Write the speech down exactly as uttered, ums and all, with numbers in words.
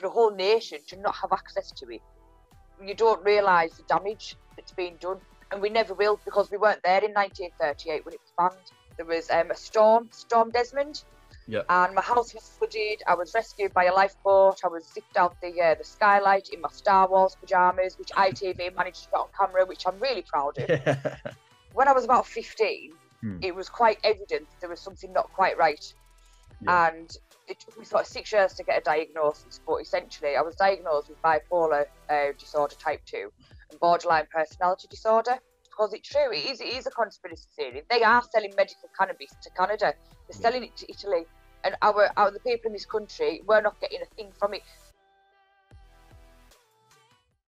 for a whole nation to not have access to it. You don't realise the damage that's been done, and we never will, because we weren't there in nineteen thirty-eight when it was banned. There was um, a storm, Storm Desmond, yeah. and my house was flooded. I was rescued by a lifeboat. I was zipped out the uh, the skylight in my Star Wars pyjamas, which I T V managed to get on camera, which I'm really proud of. Yeah. When I was about fifteen, Hmm. it was quite evident there was something not quite right. Yeah. And it took me sort of six years to get a diagnosis, but essentially I was diagnosed with bipolar uh, disorder type two and borderline personality disorder. Because it's true, it is, it is a conspiracy theory. They are selling medical cannabis to Canada. They're Yeah. selling it to Italy. And our, our the people in this country, we're not getting a thing from it.